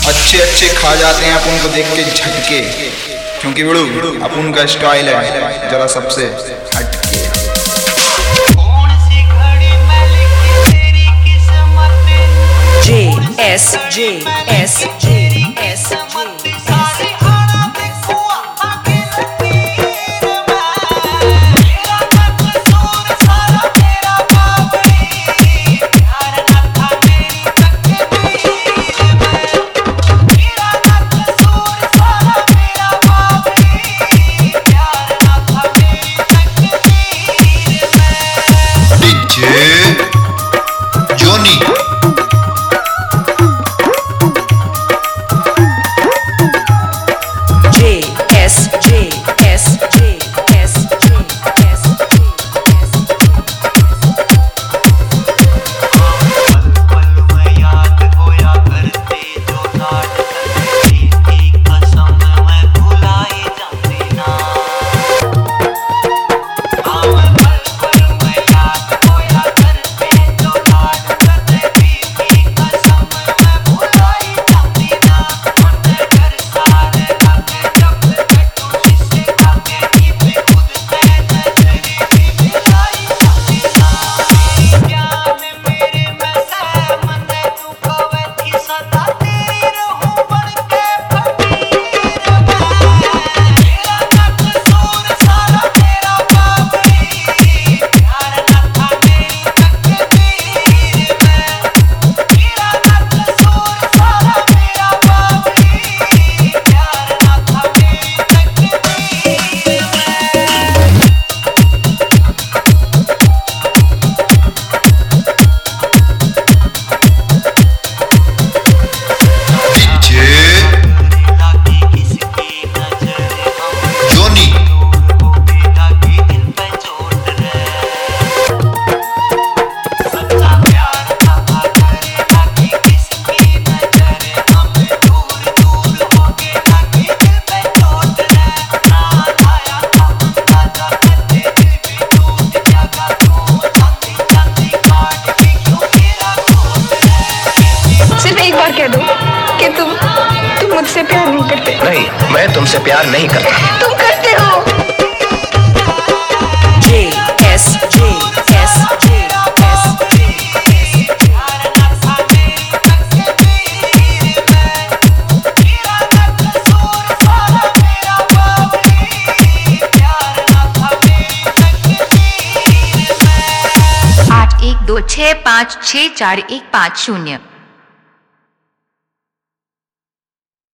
अच्छे अच्छे खा जाते हैं अपन को देख के झटके, क्योंकि बड़ू अपन का स्टाइल है जरा सबसे हटके। कह दो कि तुम मुझसे प्यार नहीं करते। नहीं, मैं तुमसे प्यार नहीं करता। तुम करते हो। आठ 1 2 6 5 6 4 1 5 0।